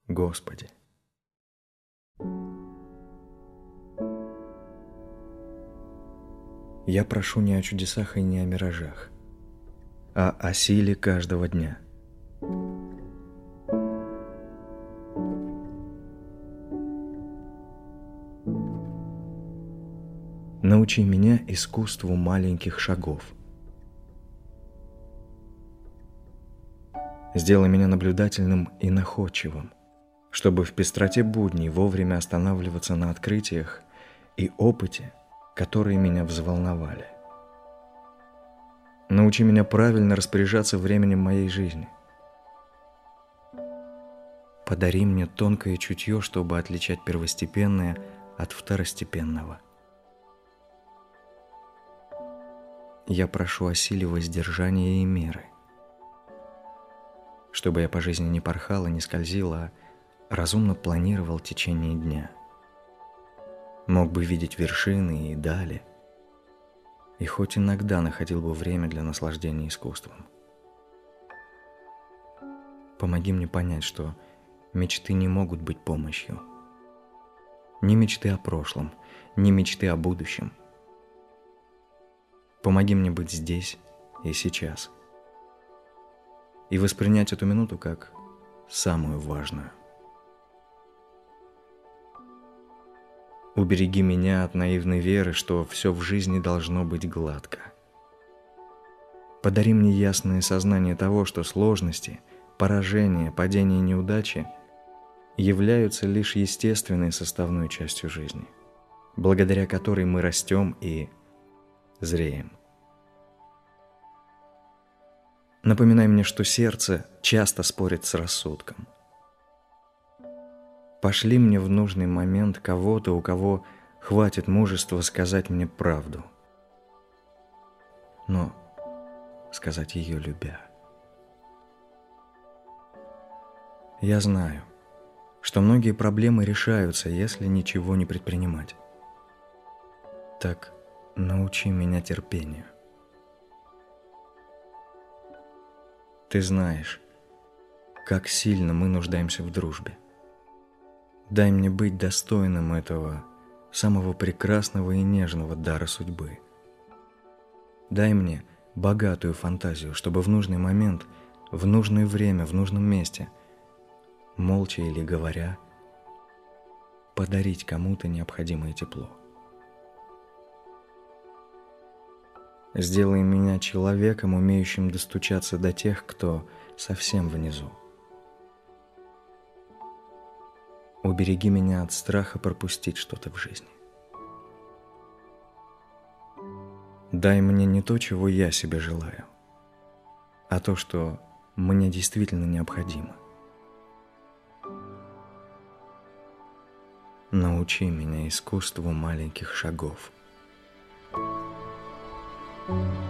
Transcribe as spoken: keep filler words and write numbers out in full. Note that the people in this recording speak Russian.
Господи. Я прошу не о чудесах и не о миражах, а о силе каждого дня. Научи меня искусству маленьких шагов. Сделай меня наблюдательным и находчивым, чтобы в пестроте будней вовремя останавливаться на открытиях и опыте, которые меня взволновали. Научи меня правильно распоряжаться временем моей жизни. Подари мне тонкое чутье, чтобы отличать первостепенное от второстепенного. Я прошу о силе воздержания и меры, чтобы я по жизни не порхал и не скользил, а разумно планировал течение дня. Мог бы видеть вершины и дали, и хоть иногда находил бы время для наслаждения искусством. Помоги мне понять, что мечты не могут быть помощью. Ни мечты о прошлом, ни мечты о будущем. Помоги мне быть здесь и сейчас и воспринять эту минуту как самую важную. Убереги меня от наивной веры, что все в жизни должно быть гладко. Подари мне ясное сознание того, что сложности, поражения, падения и неудачи являются лишь естественной составной частью жизни, благодаря которой мы растем и зреем. Напоминай мне, что сердце часто спорит с рассудком. Пошли мне в нужный момент кого-то, у кого хватит мужества сказать мне правду, но сказать ее любя. Я знаю, что многие проблемы решаются, если ничего не предпринимать. Так научи меня терпению. Ты знаешь, как сильно мы нуждаемся в дружбе. Дай мне быть достойным этого самого прекрасного и нежного дара судьбы. Дай мне богатую фантазию, чтобы в нужный момент, в нужное время, в нужном месте, молча или говоря, подарить кому-то необходимое тепло. Сделай меня человеком, умеющим достучаться до тех, кто совсем внизу. Убереги меня от страха пропустить что-то в жизни. Дай мне не то, чего я себе желаю, а то, что мне действительно необходимо. Научи меня искусству маленьких шагов. Thank you.